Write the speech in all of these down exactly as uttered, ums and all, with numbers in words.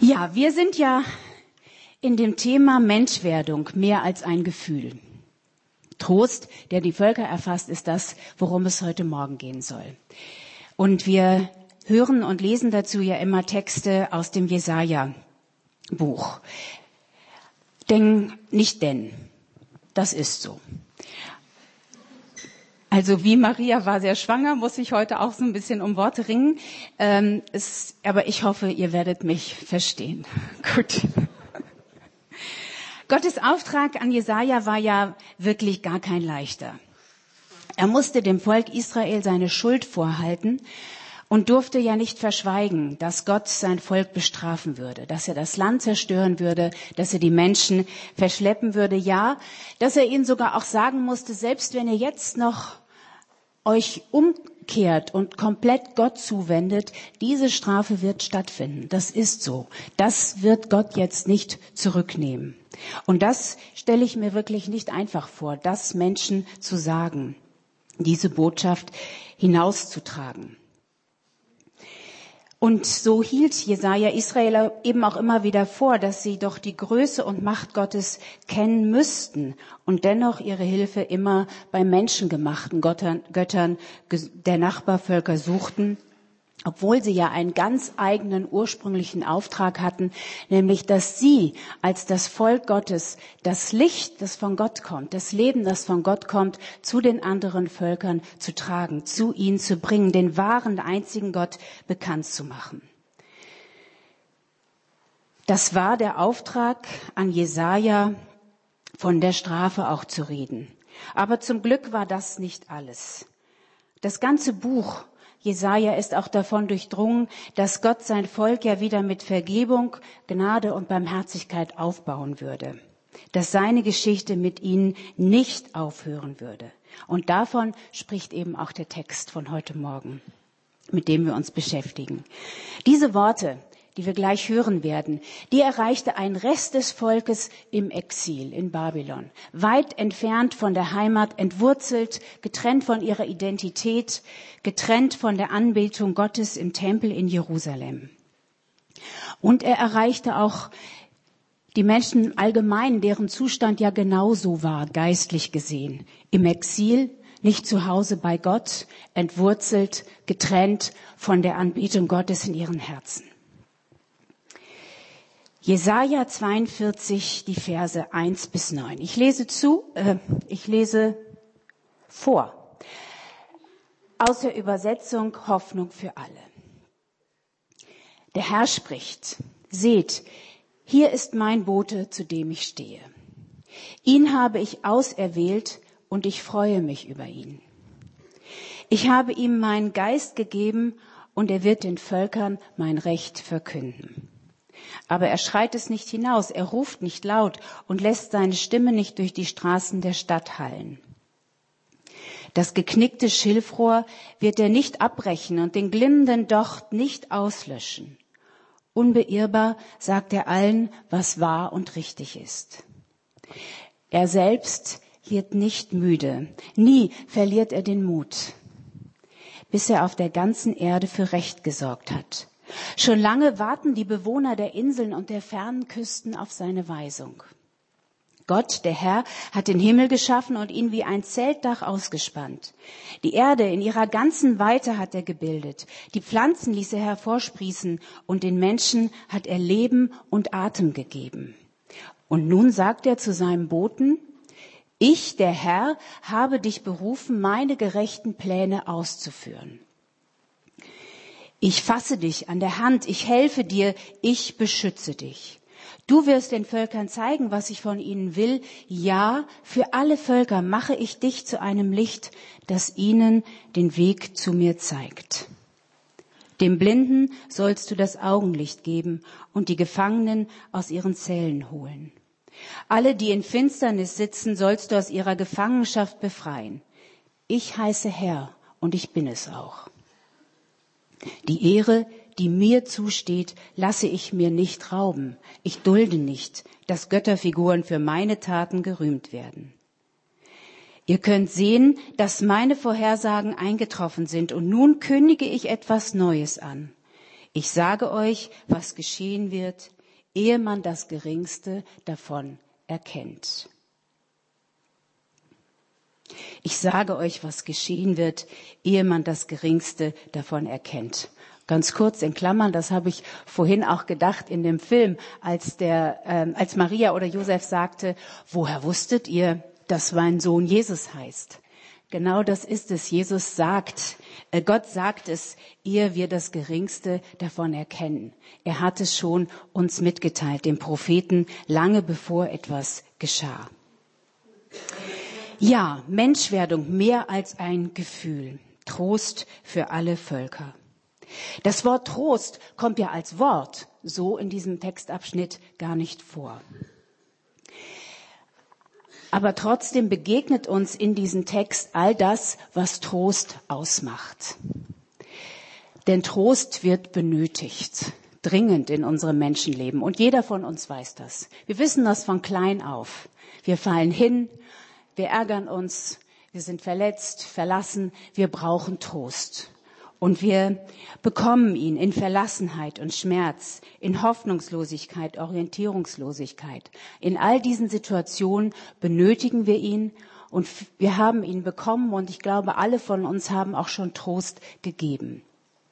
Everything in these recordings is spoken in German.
Ja, wir sind ja in dem Thema Menschwerdung mehr als ein Gefühl. Trost, der die Völker erfasst, ist das, worum es heute Morgen gehen soll. Und wir hören und lesen dazu ja immer Texte aus dem Jesaja-Buch. Denn, nicht denn, das ist so. Also wie Maria war sehr schwanger, muss ich heute auch so ein bisschen um Worte ringen. Ähm, es, aber ich hoffe, ihr werdet mich verstehen. Gut. Gottes Auftrag an Jesaja war ja wirklich gar kein leichter. Er musste dem Volk Israel seine Schuld vorhalten und durfte ja nicht verschweigen, dass Gott sein Volk bestrafen würde, dass er das Land zerstören würde, dass er die Menschen verschleppen würde. Ja, dass er ihnen sogar auch sagen musste, selbst wenn ihr jetzt noch euch umkehrt und komplett Gott zuwendet, diese Strafe wird stattfinden. Das ist so. Das wird Gott jetzt nicht zurücknehmen. Und das stelle ich mir wirklich nicht einfach vor, das Menschen zu sagen, diese Botschaft hinauszutragen. Und so hielt Jesaja Israel eben auch immer wieder vor, dass sie doch die Größe und Macht Gottes kennen müssten und dennoch ihre Hilfe immer bei menschengemachten Göttern, Göttern der Nachbarvölker suchten, obwohl sie ja einen ganz eigenen ursprünglichen Auftrag hatten, nämlich dass sie als das Volk Gottes das Licht, das von Gott kommt, das Leben, das von Gott kommt, zu den anderen Völkern zu tragen, zu ihnen zu bringen, den wahren, einzigen Gott bekannt zu machen. Das war der Auftrag an Jesaja, von der Strafe auch zu reden. Aber zum Glück war das nicht alles. Das ganze Buch Jesaja ist auch davon durchdrungen, dass Gott sein Volk ja wieder mit Vergebung, Gnade und Barmherzigkeit aufbauen würde. Dass seine Geschichte mit ihnen nicht aufhören würde. Und davon spricht eben auch der Text von heute Morgen, mit dem wir uns beschäftigen. Diese Worte, die wir gleich hören werden, die erreichte ein Rest des Volkes im Exil in Babylon. Weit entfernt von der Heimat, entwurzelt, getrennt von ihrer Identität, getrennt von der Anbetung Gottes im Tempel in Jerusalem. Und er erreichte auch die Menschen allgemein, deren Zustand ja genauso war, geistlich gesehen. Im Exil, nicht zu Hause bei Gott, entwurzelt, getrennt von der Anbetung Gottes in ihren Herzen. Jesaja zweiundvierzig, die Verse eins bis neun. Ich lese zu, äh, ich lese vor. Aus der Übersetzung Hoffnung für alle. Der Herr spricht, seht, hier ist mein Bote, zu dem ich stehe. Ihn habe ich auserwählt und ich freue mich über ihn. Ich habe ihm meinen Geist gegeben und er wird den Völkern mein Recht verkünden. Aber er schreit es nicht hinaus, er ruft nicht laut und lässt seine Stimme nicht durch die Straßen der Stadt hallen. Das geknickte Schilfrohr wird er nicht abbrechen und den glimmenden Docht nicht auslöschen. Unbeirrbar sagt er allen, was wahr und richtig ist. Er selbst wird nicht müde, nie verliert er den Mut, bis er auf der ganzen Erde für Recht gesorgt hat. Schon lange warten die Bewohner der Inseln und der fernen Küsten auf seine Weisung. Gott, der Herr, hat den Himmel geschaffen und ihn wie ein Zeltdach ausgespannt. Die Erde in ihrer ganzen Weite hat er gebildet. Die Pflanzen ließ er hervorsprießen und den Menschen hat er Leben und Atem gegeben. Und nun sagt er zu seinem Boten, ich, der Herr, habe dich berufen, meine gerechten Pläne auszuführen. Ich fasse dich an der Hand, ich helfe dir, ich beschütze dich. Du wirst den Völkern zeigen, was ich von ihnen will. Ja, für alle Völker mache ich dich zu einem Licht, das ihnen den Weg zu mir zeigt. Dem Blinden sollst du das Augenlicht geben und die Gefangenen aus ihren Zellen holen. Alle, die in Finsternis sitzen, sollst du aus ihrer Gefangenschaft befreien. Ich heiße Herr und ich bin es auch. Die Ehre, die mir zusteht, lasse ich mir nicht rauben. Ich dulde nicht, dass Götterfiguren für meine Taten gerühmt werden. Ihr könnt sehen, dass meine Vorhersagen eingetroffen sind und nun kündige ich etwas Neues an. Ich sage euch, was geschehen wird, ehe man das Geringste davon erkennt. Ich sage euch, was geschehen wird, ehe man das Geringste davon erkennt. Ganz kurz in Klammern, das habe ich vorhin auch gedacht in dem Film, als der, ähm, als Maria oder Josef sagte, woher wusstet ihr, dass mein Sohn Jesus heißt? Genau das ist es. Jesus sagt, äh, Gott sagt es, ehe wir das Geringste davon erkennen. Er hat es schon uns mitgeteilt, dem Propheten, lange bevor etwas geschah. Ja, Menschwerdung mehr als ein Gefühl. Trost für alle Völker. Das Wort Trost kommt ja als Wort so in diesem Textabschnitt gar nicht vor. Aber trotzdem begegnet uns in diesem Text all das, was Trost ausmacht. Denn Trost wird benötigt, dringend in unserem Menschenleben. Und jeder von uns weiß das. Wir wissen das von klein auf. Wir fallen hin, wir ärgern uns, wir sind verletzt, verlassen, wir brauchen Trost. Und wir bekommen ihn in Verlassenheit und Schmerz, in Hoffnungslosigkeit, Orientierungslosigkeit. In all diesen Situationen benötigen wir ihn und wir haben ihn bekommen und ich glaube, alle von uns haben auch schon Trost gegeben.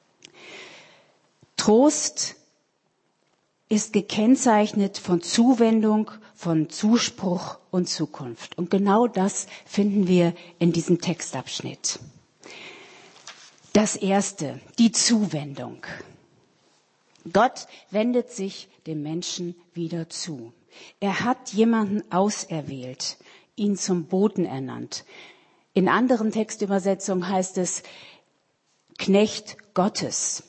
Trost ist gekennzeichnet von Zuwendung, von Zuspruch und Zukunft. Und genau das finden wir in diesem Textabschnitt. Das Erste, die Zuwendung. Gott wendet sich dem Menschen wieder zu. Er hat jemanden auserwählt, ihn zum Boten ernannt. In anderen Textübersetzungen heißt es Knecht Gottes.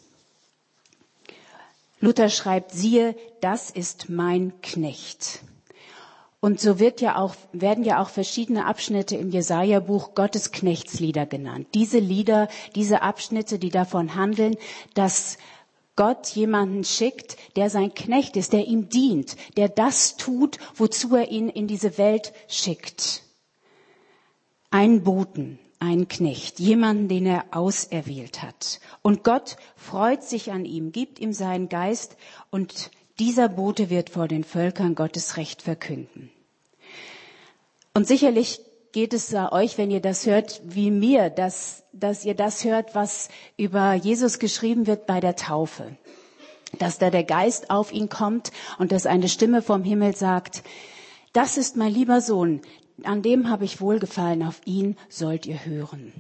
Luther schreibt, siehe, das ist mein Knecht. Und so wird ja auch, werden ja auch verschiedene Abschnitte im Jesaja-Buch Gottesknechtslieder genannt. Diese Lieder, diese Abschnitte, die davon handeln, dass Gott jemanden schickt, der sein Knecht ist, der ihm dient, der das tut, wozu er ihn in diese Welt schickt. Einen Boten, einen Knecht, jemanden, den er auserwählt hat. Und Gott freut sich an ihm, gibt ihm seinen Geist und dieser Bote wird vor den Völkern Gottes Recht verkünden. Und sicherlich geht es euch, wenn ihr das hört, wie mir, dass, dass ihr das hört, was über Jesus geschrieben wird bei der Taufe. Dass da der Geist auf ihn kommt und dass eine Stimme vom Himmel sagt, das ist mein lieber Sohn, an dem habe ich Wohlgefallen, auf ihn sollt ihr hören.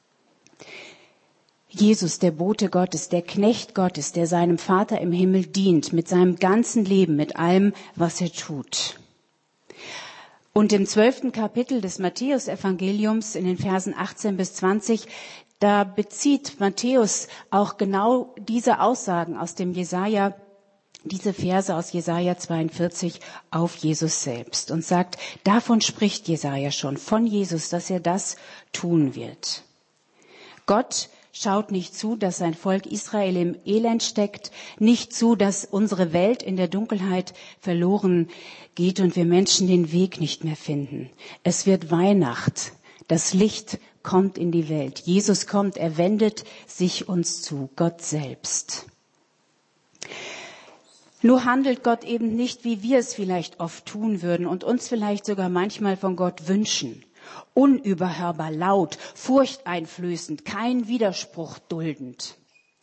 Jesus, der Bote Gottes, der Knecht Gottes, der seinem Vater im Himmel dient, mit seinem ganzen Leben, mit allem, was er tut. Und im zwölften Kapitel des Matthäus-Evangeliums, in den Versen achtzehn bis zwanzig, da bezieht Matthäus auch genau diese Aussagen aus dem Jesaja, diese Verse aus Jesaja zweiundvierzig auf Jesus selbst und sagt, davon spricht Jesaja schon, von Jesus, dass er das tun wird. Gott schaut nicht zu, dass sein Volk Israel im Elend steckt, nicht zu, dass unsere Welt in der Dunkelheit verloren geht und wir Menschen den Weg nicht mehr finden. Es wird Weihnacht, das Licht kommt in die Welt. Jesus kommt, er wendet sich uns zu, Gott selbst. Nur handelt Gott eben nicht, wie wir es vielleicht oft tun würden und uns vielleicht sogar manchmal von Gott wünschen. Unüberhörbar laut, furchteinflößend, kein Widerspruch duldend.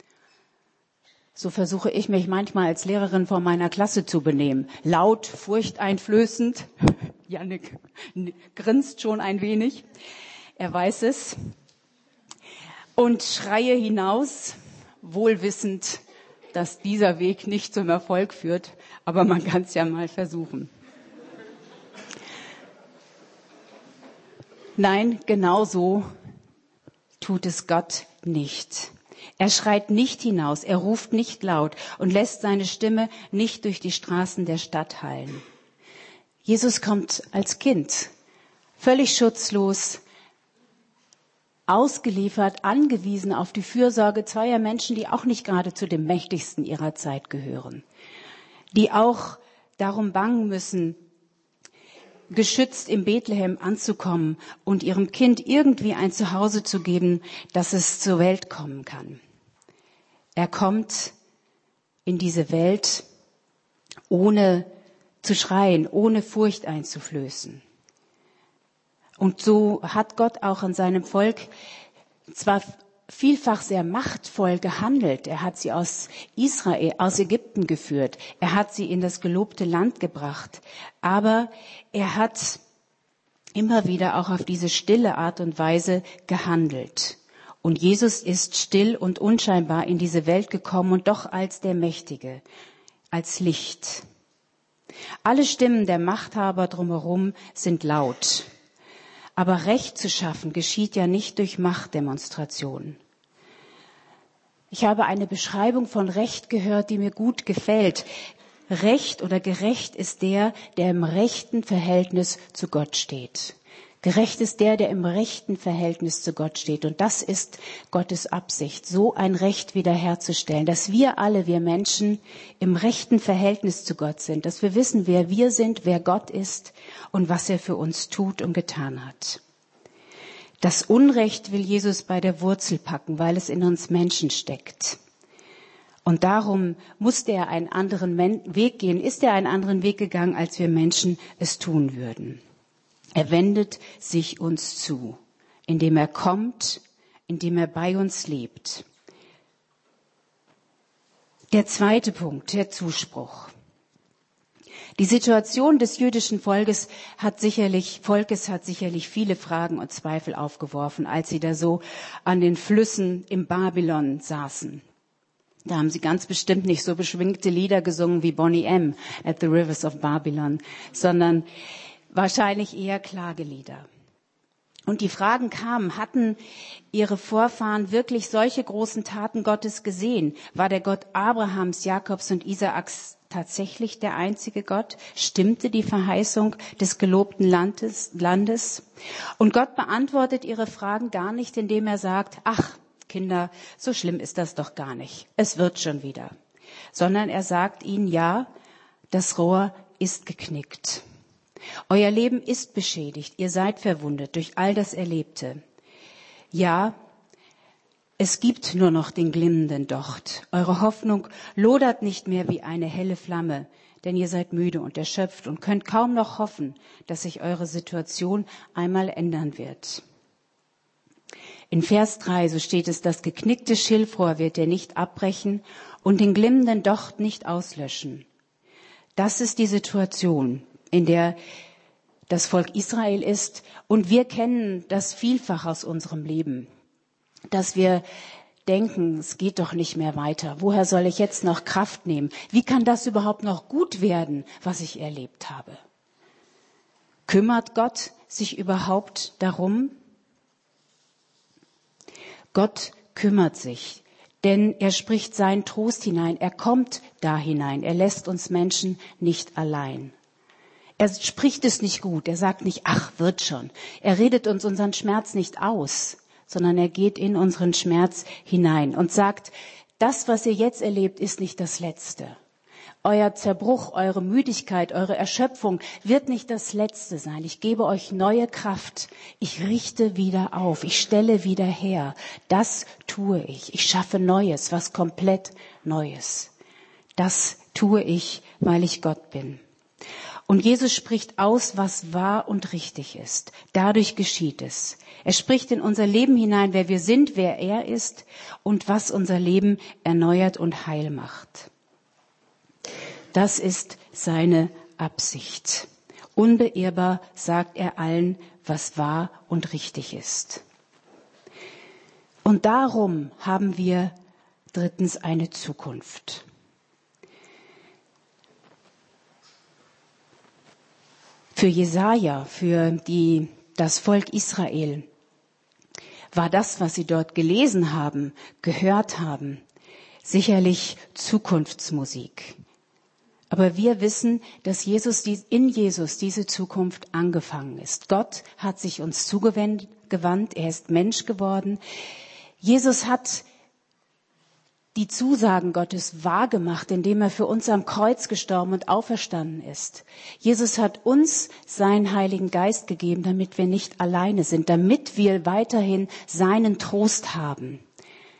So versuche ich mich manchmal als Lehrerin vor meiner Klasse zu benehmen. Laut, furchteinflößend. Jannik grinst schon ein wenig. Er weiß es. Und schreie hinaus, wohlwissend, dass dieser Weg nicht zum Erfolg führt. Aber man kann es ja mal versuchen. Nein, genau so tut es Gott nicht. Er schreit nicht hinaus, er ruft nicht laut und lässt seine Stimme nicht durch die Straßen der Stadt hallen. Jesus kommt als Kind, völlig schutzlos, ausgeliefert, angewiesen auf die Fürsorge zweier Menschen, die auch nicht gerade zu den mächtigsten ihrer Zeit gehören, die auch darum bangen müssen, geschützt in Bethlehem anzukommen und ihrem Kind irgendwie ein Zuhause zu geben, dass es zur Welt kommen kann. Er kommt in diese Welt, ohne zu schreien, ohne Furcht einzuflößen. Und so hat Gott auch an seinem Volk zwar vielfach sehr machtvoll gehandelt. Er hat sie aus Israel, aus Ägypten geführt. Er hat sie in das gelobte Land gebracht. Aber er hat immer wieder auch auf diese stille Art und Weise gehandelt. Und Jesus ist still und unscheinbar in diese Welt gekommen und doch als der Mächtige, als Licht. Alle Stimmen der Machthaber drumherum sind laut. Aber Recht zu schaffen geschieht ja nicht durch Machtdemonstrationen. Ich habe eine Beschreibung von Recht gehört, die mir gut gefällt. Recht oder gerecht ist der, der im rechten Verhältnis zu Gott steht. Gerecht ist der, der im rechten Verhältnis zu Gott steht. Und das ist Gottes Absicht, so ein Recht wiederherzustellen, dass wir alle, wir Menschen, im rechten Verhältnis zu Gott sind, dass wir wissen, wer wir sind, wer Gott ist und was er für uns tut und getan hat. Das Unrecht will Jesus bei der Wurzel packen, weil es in uns Menschen steckt. Und darum musste er einen anderen Weg gehen, ist er einen anderen Weg gegangen, als wir Menschen es tun würden. Er wendet sich uns zu, indem er kommt, indem er bei uns lebt. Der zweite Punkt, der Zuspruch. Die Situation des jüdischen Volkes hat sicherlich, Volkes hat sicherlich viele Fragen und Zweifel aufgeworfen, als sie da so an den Flüssen im Babylon saßen. Da haben sie ganz bestimmt nicht so beschwingte Lieder gesungen wie Boney M. at the Rivers of Babylon, sondern wahrscheinlich eher Klagelieder. Und die Fragen kamen, hatten ihre Vorfahren wirklich solche großen Taten Gottes gesehen? War der Gott Abrahams, Jakobs und Isaaks tatsächlich der einzige Gott? Stimmte die Verheißung des gelobten Landes? Landes? Und Gott beantwortet ihre Fragen gar nicht, indem er sagt, ach, Kinder, so schlimm ist das doch gar nicht. Es wird schon wieder. Sondern er sagt ihnen, ja, das Rohr ist geknickt. Euer Leben ist beschädigt, ihr seid verwundet durch all das Erlebte. Ja, es gibt nur noch den glimmenden Docht. Eure Hoffnung lodert nicht mehr wie eine helle Flamme, denn ihr seid müde und erschöpft und könnt kaum noch hoffen, dass sich eure Situation einmal ändern wird. In Vers drei, so steht es, das geknickte Schilfrohr wird er nicht abbrechen und den glimmenden Docht nicht auslöschen. Das ist die Situation, in der das Volk Israel ist. Und wir kennen das vielfach aus unserem Leben, dass wir denken, es geht doch nicht mehr weiter. Woher soll ich jetzt noch Kraft nehmen? Wie kann das überhaupt noch gut werden, was ich erlebt habe? Kümmert Gott sich überhaupt darum? Gott kümmert sich, denn er spricht seinen Trost hinein. Er kommt da hinein. Er lässt uns Menschen nicht allein. Er spricht es nicht gut. Er sagt nicht, ach, wird schon. Er redet uns unseren Schmerz nicht aus, sondern er geht in unseren Schmerz hinein und sagt, das, was ihr jetzt erlebt, ist nicht das Letzte. Euer Zerbruch, eure Müdigkeit, eure Erschöpfung wird nicht das Letzte sein. Ich gebe euch neue Kraft. Ich richte wieder auf. Ich stelle wieder her. Das tue ich. Ich schaffe Neues, was komplett Neues. Das tue ich, weil ich Gott bin. Und Jesus spricht aus, was wahr und richtig ist. Dadurch geschieht es. Er spricht in unser Leben hinein, wer wir sind, wer er ist und was unser Leben erneuert und heil macht. Das ist seine Absicht. Unbeirrbar sagt er allen, was wahr und richtig ist. Und darum haben wir drittens eine Zukunft. Für Jesaja, für die, das Volk Israel, war das, was sie dort gelesen haben, gehört haben, sicherlich Zukunftsmusik. Aber wir wissen, dass Jesus, in Jesus diese Zukunft angefangen ist. Gott hat sich uns zugewandt, er ist Mensch geworden. Jesus hat die Zusagen Gottes wahrgemacht, indem er für uns am Kreuz gestorben und auferstanden ist. Jesus hat uns seinen Heiligen Geist gegeben, damit wir nicht alleine sind, damit wir weiterhin seinen Trost haben.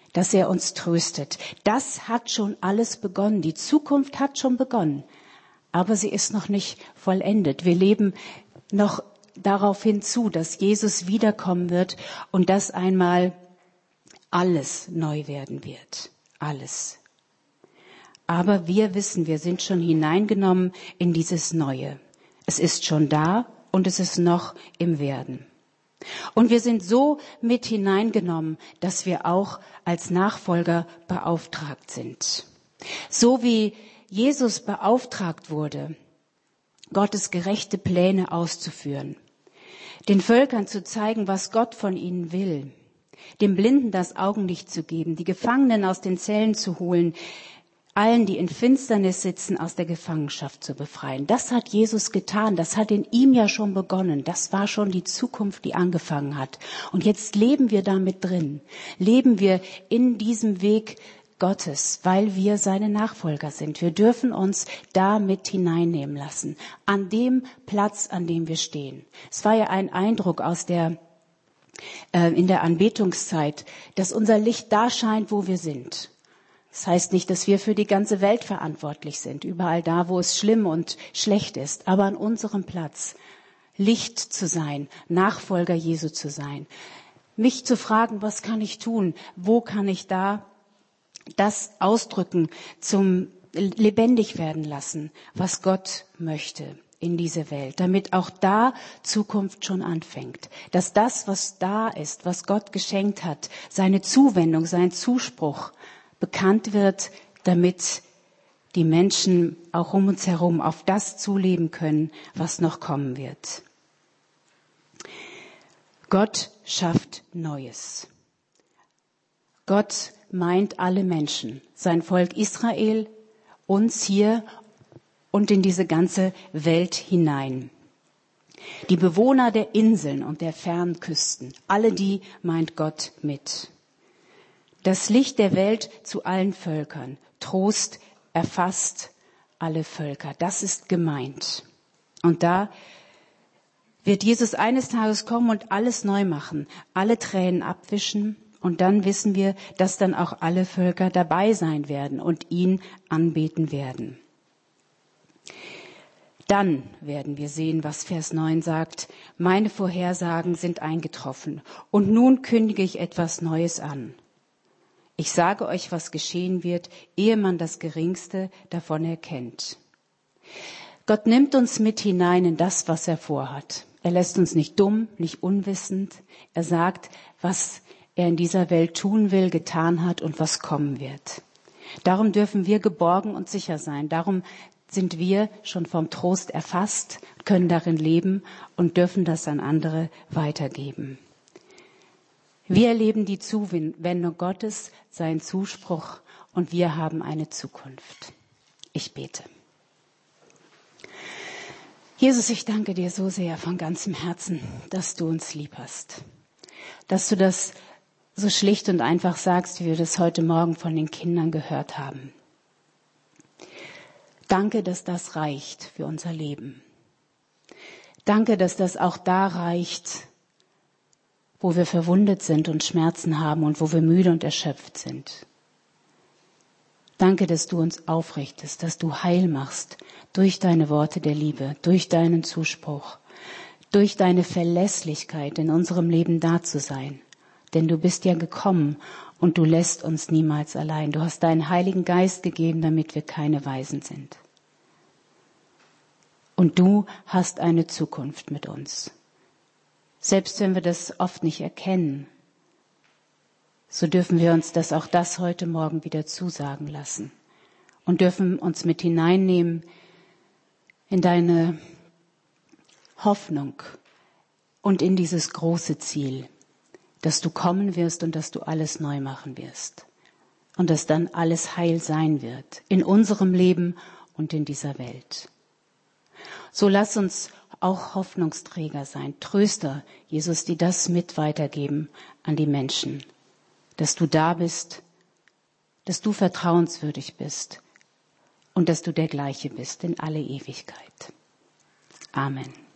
dass er uns tröstet. Das hat schon alles begonnen. Die Zukunft hat schon begonnen. Aber sie ist noch nicht vollendet. Wir leben noch darauf hinzu, dass Jesus wiederkommen wird und dass einmal alles neu werden wird. Alles. Aber wir wissen, wir sind schon hineingenommen in dieses Neue. Es ist schon da und es ist noch im Werden. Und wir sind so mit hineingenommen, dass wir auch als Nachfolger beauftragt sind. So wie Jesus beauftragt wurde, Gottes gerechte Pläne auszuführen, den Völkern zu zeigen, was Gott von ihnen will, dem Blinden das Augenlicht zu geben, die Gefangenen aus den Zellen zu holen, allen, die in Finsternis sitzen, aus der Gefangenschaft zu befreien. Das hat Jesus getan. Das hat in ihm ja schon begonnen. Das war schon die Zukunft, die angefangen hat. Und jetzt leben wir damit drin. Leben wir in diesem Weg Gottes, weil wir seine Nachfolger sind. Wir dürfen uns da mit hineinnehmen lassen. An dem Platz, an dem wir stehen. Es war ja ein Eindruck aus der, äh, in der Anbetungszeit, dass unser Licht da scheint, wo wir sind. Das heißt nicht, dass wir für die ganze Welt verantwortlich sind, überall da, wo es schlimm und schlecht ist, aber an unserem Platz Licht zu sein, Nachfolger Jesu zu sein. Mich zu fragen, was kann ich tun? Wo kann ich da das ausdrücken, zum lebendig werden lassen, was Gott möchte in diese Welt, damit auch da Zukunft schon anfängt. Dass das, was da ist, was Gott geschenkt hat, seine Zuwendung, sein Zuspruch, bekannt wird, damit die Menschen auch um uns herum auf das zuleben können, was noch kommen wird. Gott schafft Neues. Gott meint alle Menschen, sein Volk Israel, uns hier und in diese ganze Welt hinein. Die Bewohner der Inseln und der fernen Küsten, alle die meint Gott mit. Das Licht der Welt zu allen Völkern. Trost erfasst alle Völker. Das ist gemeint. Und da wird Jesus eines Tages kommen und alles neu machen, alle Tränen abwischen. Und dann wissen wir, dass dann auch alle Völker dabei sein werden und ihn anbeten werden. Dann werden wir sehen, was Vers neun sagt. Meine Vorhersagen sind eingetroffen. Und nun kündige ich etwas Neues an. Ich sage euch, was geschehen wird, ehe man das Geringste davon erkennt. Gott nimmt uns mit hinein in das, was er vorhat. Er lässt uns nicht dumm, nicht unwissend. Er sagt, was er in dieser Welt tun will, getan hat und was kommen wird. Darum dürfen wir geborgen und sicher sein. Darum sind wir schon vom Trost erfasst, können darin leben und dürfen das an andere weitergeben. Wir erleben die Zuwendung Gottes, seinen Zuspruch und wir haben eine Zukunft. Ich bete. Jesus, ich danke dir so sehr von ganzem Herzen, dass du uns lieb hast. Dass du das so schlicht und einfach sagst, wie wir das heute Morgen von den Kindern gehört haben. Danke, dass das reicht für unser Leben. Danke, dass das auch da reicht, wo wir verwundet sind und Schmerzen haben und wo wir müde und erschöpft sind. Danke, dass du uns aufrichtest, dass du heil machst durch deine Worte der Liebe, durch deinen Zuspruch, durch deine Verlässlichkeit in unserem Leben da zu sein. Denn du bist ja gekommen und du lässt uns niemals allein. Du hast deinen Heiligen Geist gegeben, damit wir keine Waisen sind. Und du hast eine Zukunft mit uns. Selbst wenn wir das oft nicht erkennen, so dürfen wir uns das auch das heute Morgen wieder zusagen lassen und dürfen uns mit hineinnehmen in deine Hoffnung und in dieses große Ziel, dass du kommen wirst und dass du alles neu machen wirst und dass dann alles heil sein wird in unserem Leben und in dieser Welt. So lass uns auch Hoffnungsträger sein, Tröster, Jesus, die das mit weitergeben an die Menschen, dass du da bist, dass du vertrauenswürdig bist und dass du der Gleiche bist in alle Ewigkeit. Amen.